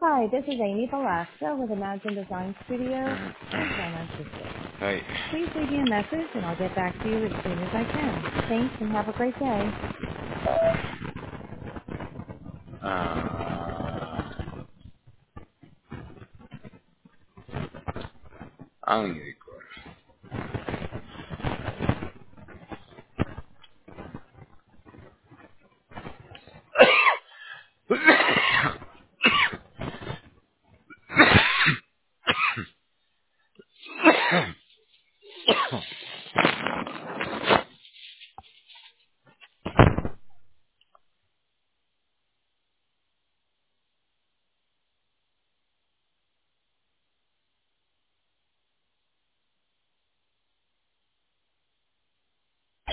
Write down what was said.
Hi, this is Amy Velasco with Imagine Design Studio in San Francisco. はい。 Please leave me a message and I'll get back to you as soon as I can. Thanks and have a great day. あんよ、行くわ。